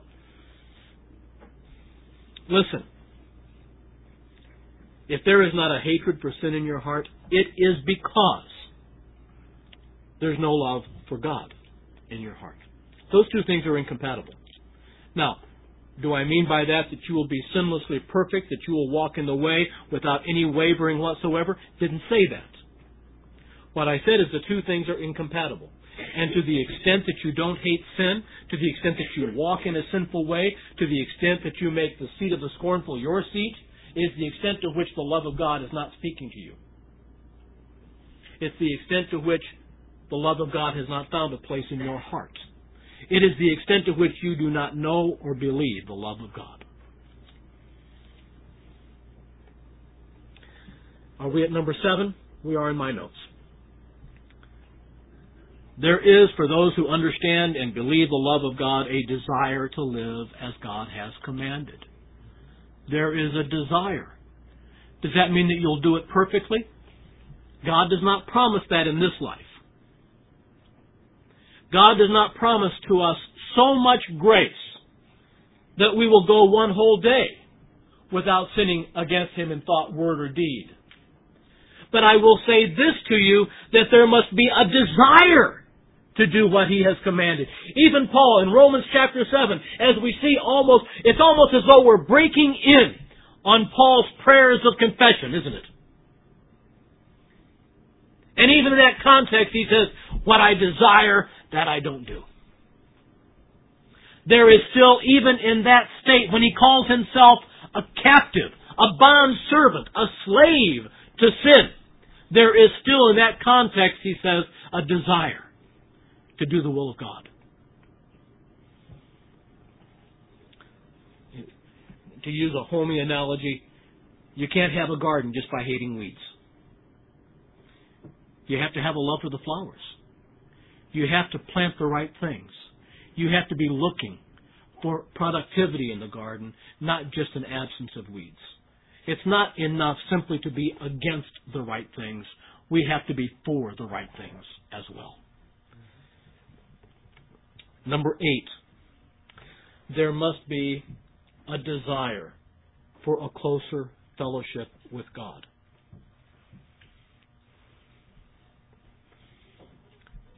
Listen. If there is not a hatred for sin in your heart, it is because there's no love for God in your heart. Those two things are incompatible. Now, do I mean by that you will be sinlessly perfect, that you will walk in the way without any wavering whatsoever? Didn't say that. What I said is the two things are incompatible. And to the extent that you don't hate sin, to the extent that you walk in a sinful way, to the extent that you make the seat of the scornful your seat, is the extent to which the love of God is not speaking to you. It's the extent to which the love of God has not found a place in your heart. It is the extent to which you do not know or believe the love of God. Are we at number 7? We are in my notes. There is, for those who understand and believe the love of God, a desire to live as God has commanded. There is a desire. Does that mean that you'll do it perfectly? God does not promise that in this life. God does not promise to us so much grace that we will go one whole day without sinning against Him in thought, word, or deed. But I will say this to you, that there must be a desire to do what He has commanded. Even Paul in Romans chapter 7, as we see it's almost as though we're breaking in on Paul's prayers of confession, isn't it? And even in that context, he says, what I desire, that I don't do. There is still, even in that state, when he calls himself a captive, a bond servant, a slave to sin, there is still in that context, he says, a desire to do the will of God. To use a homey analogy, you can't have a garden just by hating weeds. You have to have a love for the flowers. You have to plant the right things. You have to be looking for productivity in the garden, not just an absence of weeds. It's not enough simply to be against the right things. We have to be for the right things as well. Number 8, there must be a desire for a closer fellowship with God.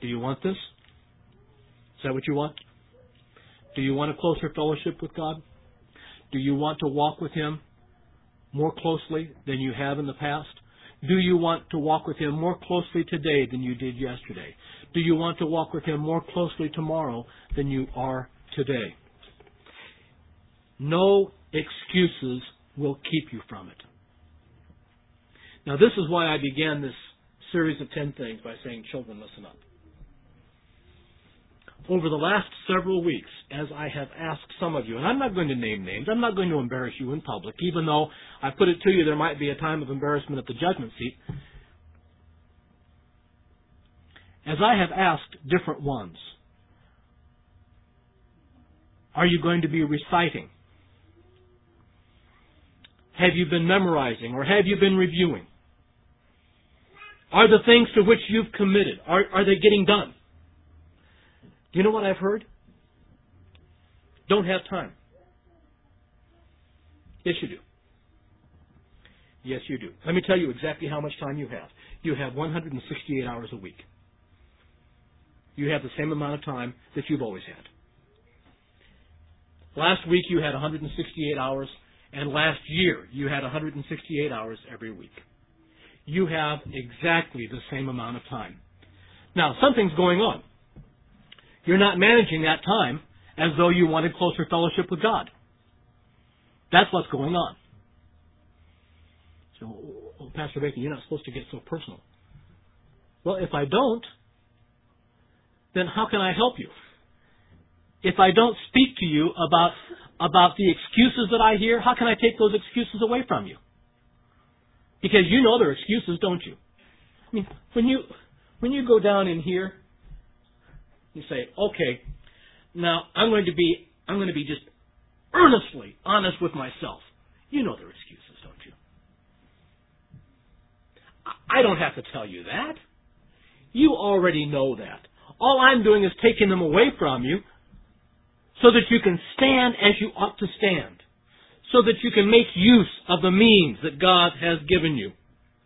Do you want this? Is that what you want? Do you want a closer fellowship with God? Do you want to walk with Him more closely than you have in the past? Do you want to walk with Him more closely today than you did yesterday? Do you want to walk with Him more closely tomorrow than you are today? No excuses will keep you from it. Now, this is why I began this series of 10 things by saying, children, listen up. Over the last several weeks, as I have asked some of you, and I'm not going to name names, I'm not going to embarrass you in public, even though I put it to you there might be a time of embarrassment at the judgment seat. As I have asked different ones, are you going to be reciting? Have you been memorizing or have you been reviewing? Are the things to which you've committed, are they getting done? Do you know what I've heard? Don't have time. Yes, you do. Yes, you do. Let me tell you exactly how much time you have. You have 168 hours a week. You have the same amount of time that you've always had. Last week you had 168 hours, and last year you had 168 hours every week. You have exactly the same amount of time. Now, something's going on. You're not managing that time as though you wanted closer fellowship with God. That's what's going on. So, Pastor Bacon, you're not supposed to get so personal. Well, if I don't, then how can I help you? If I don't speak to you about the excuses that I hear, how can I take those excuses away from you? Because you know they're excuses, don't you? I mean, when you go down in here, you say, okay, now I'm going to be just earnestly honest with myself. You know they're excuses, don't you? I don't have to tell you that. You already know that. All I'm doing is taking them away from you so that you can stand as you ought to stand, so that you can make use of the means that God has given you.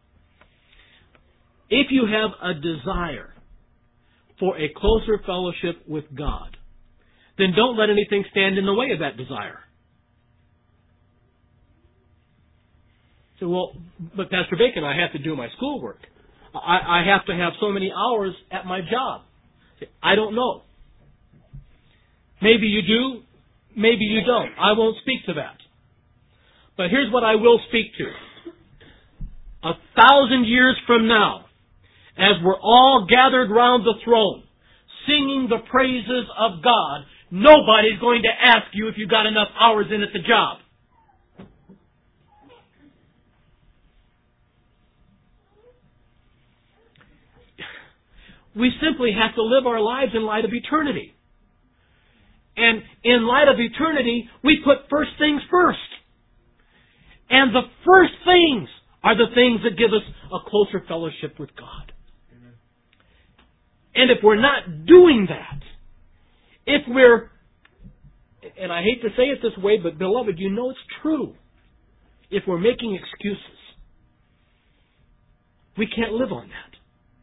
If you have a desire for a closer fellowship with God, then don't let anything stand in the way of that desire. So, well, but Pastor Bacon, I have to do my schoolwork. I have to have so many hours at my job. I don't know. Maybe you do, maybe you don't. I won't speak to that. But here's what I will speak to. 1,000 years from now, as we're all gathered round the throne, singing the praises of God, nobody's going to ask you if you got enough hours in at the job. We simply have to live our lives in light of eternity. And in light of eternity, we put first things first. And the first things are the things that give us a closer fellowship with God. Amen. And if we're not doing that, if we're, and I hate to say it this way, but beloved, you know it's true. If we're making excuses, we can't live on that.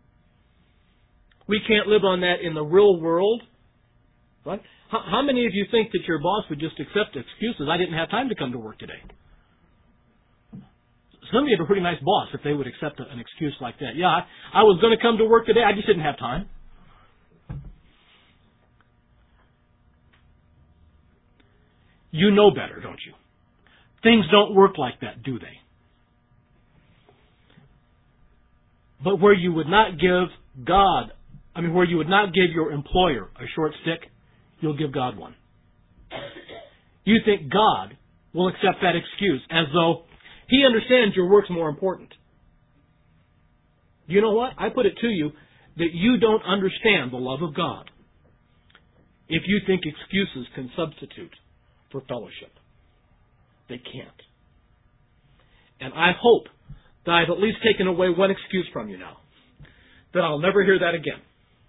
We can't live on that in the real world. Right? How many of you think that your boss would just accept excuses? I didn't have time to come to work today. Some of you have a pretty nice boss if they would accept an excuse like that. Yeah, I was going to come to work today, I just didn't have time. You know better, don't you? Things don't work like that, do they? But where you would not give where you would not give your employer a short stick, you'll give God one. You think God will accept that excuse as though He understands your work's more important. You know what? I put it to you that you don't understand the love of God if you think excuses can substitute for fellowship. They can't. And I hope that I've at least taken away one excuse from you now, that I'll never hear that again.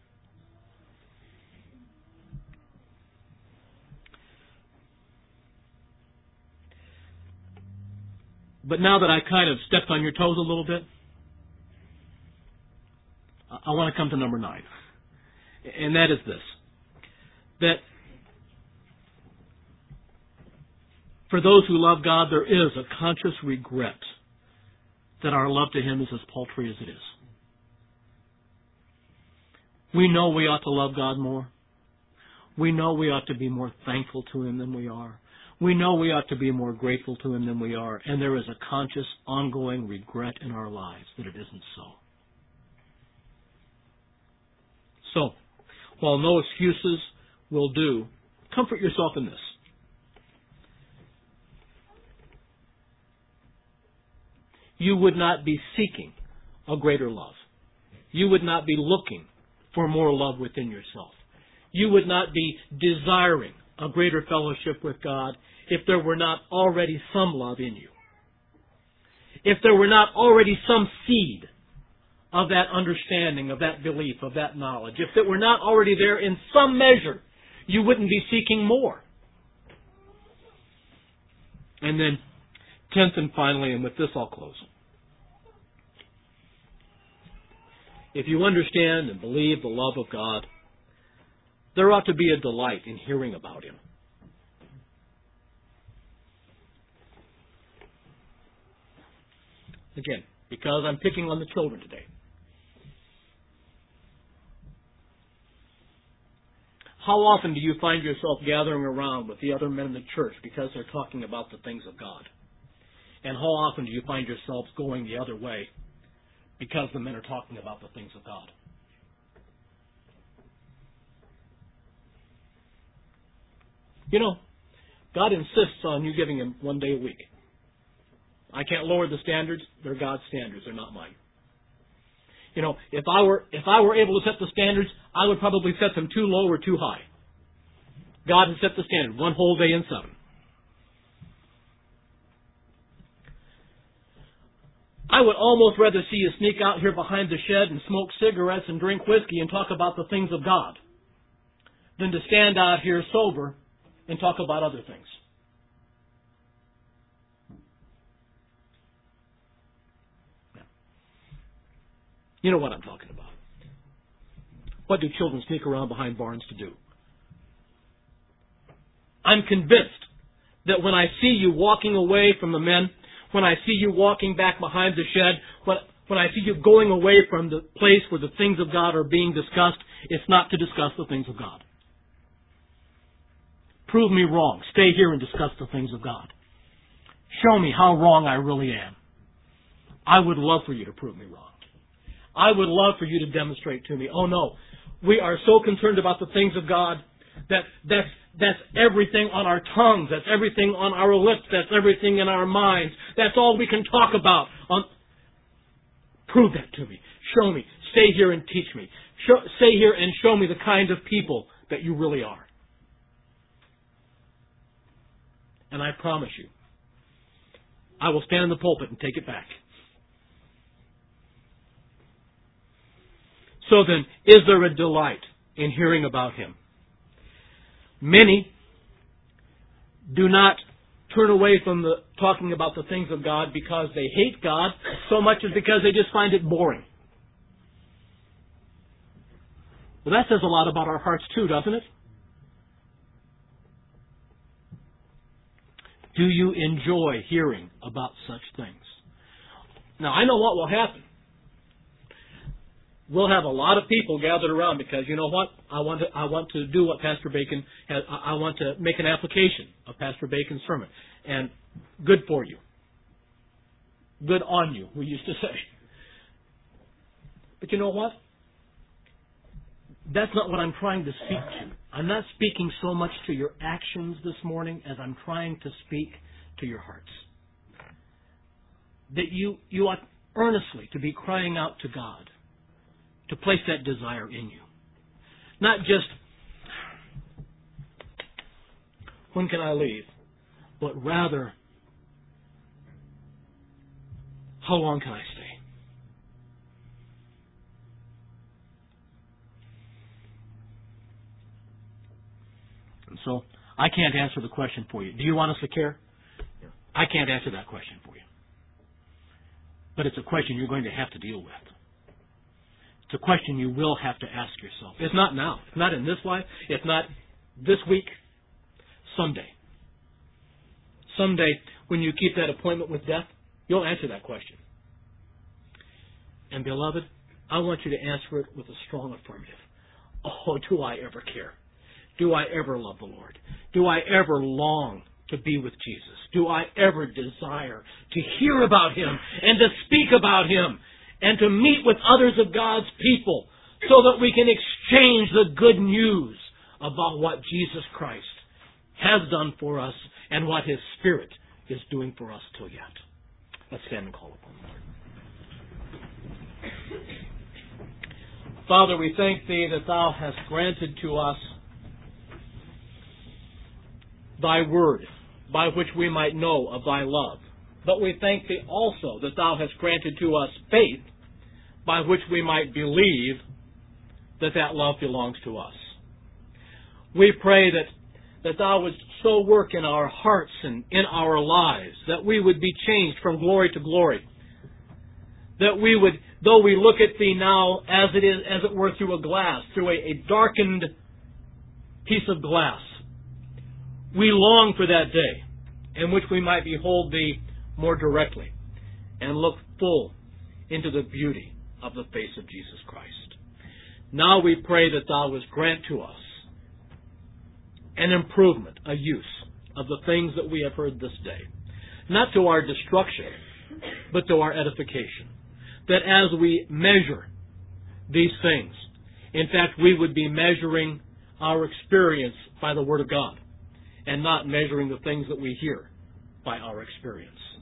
But now that I kind of stepped on your toes a little bit, I want to come to number 9. And that is this, that for those who love God, there is a conscious regret that our love to Him is as paltry as it is. We know we ought to love God more. We know we ought to be more thankful to Him than we are. We know we ought to be more grateful to Him than we are. And there is a conscious, ongoing regret in our lives that it isn't so. So, while no excuses will do, comfort yourself in this. You would not be seeking a greater love. You would not be looking for more love within yourself. You would not be desiring a greater fellowship with God if there were not already some love in you. If there were not already some seed of that understanding, of that belief, of that knowledge. If it were not already there in some measure, you wouldn't be seeking more. And then, 10th and finally, and with this I'll close. If you understand and believe the love of God, there ought to be a delight in hearing about Him. Again, because I'm picking on the children today. How often do you find yourself gathering around with the other men in the church because they're talking about the things of God? And how often do you find yourselves going the other way because the men are talking about the things of God? You know, God insists on you giving Him one day a week. I can't lower the standards. They're God's standards. They're not mine. You know, if I were able to set the standards, I would probably set them too low or too high. God has set the standard, one whole day in 7. I would almost rather see you sneak out here behind the shed and smoke cigarettes and drink whiskey and talk about the things of God than to stand out here sober and talk about other things. You know what I'm talking about. What do children sneak around behind barns to do? I'm convinced that when I see you walking away from the men, when I see you walking back behind the shed, when I see you going away from the place where the things of God are being discussed, it's not to discuss the things of God. Prove me wrong. Stay here and discuss the things of God. Show me how wrong I really am. I would love for you to prove me wrong. I would love for you to demonstrate to me, oh no, we are so concerned about the things of God that's everything on our tongues, that's everything on our lips, that's everything in our minds. That's all we can talk about. Prove that to me. Show me. Stay here and teach me. Stay here and show me the kind of people that you really are. And I promise you, I will stand in the pulpit and take it back. So then, is there a delight in hearing about Him? Many do not turn away from talking about the things of God because they hate God so much as because they just find it boring. Well, that says a lot about our hearts too, doesn't it? Do you enjoy hearing about such things? Now, I know what will happen. We'll have a lot of people gathered around because, you know what? I want to do what Pastor Bacon has. I want to make an application of Pastor Bacon's sermon. And good for you. Good on you, we used to say. But you know what? That's not what I'm trying to speak to. I'm not speaking so much to your actions this morning as I'm trying to speak to your hearts. That you ought earnestly to be crying out to God to place that desire in you. Not just, when can I leave? But rather, how long can I stay? And so, I can't answer the question for you. Do you honestly care? I can't answer that question for you. But it's a question you're going to have to deal with. It's a question you will have to ask yourself. It's not now. It's not in this life. It's not this week. Someday. Someday, when you keep that appointment with death, you'll answer that question. And beloved, I want you to answer it with a strong affirmative. Oh, do I ever care? Do I ever love the Lord? Do I ever long to be with Jesus? Do I ever desire to hear about Him and to speak about Him and to meet with others of God's people so that we can exchange the good news about what Jesus Christ has done for us and what His Spirit is doing for us till yet? Let's stand and call upon the Lord. Father, we thank Thee that Thou hast granted to us Thy Word, by which we might know of Thy love. But we thank Thee also that Thou hast granted to us faith, by which we might believe that that love belongs to us. We pray that Thou wouldst so work in our hearts and in our lives, that we would be changed from glory to glory. That we would, though we look at Thee now as it were through a glass, through a darkened piece of glass, we long for that day in which we might behold Thee more directly and look full into the beauty of the face of Jesus Christ. Now we pray that Thou wouldst grant to us an improvement, a use of the things that we have heard this day, not to our destruction, but to our edification. That as we measure these things, in fact, we would be measuring our experience by the Word of God and not measuring the things that we hear by our experience.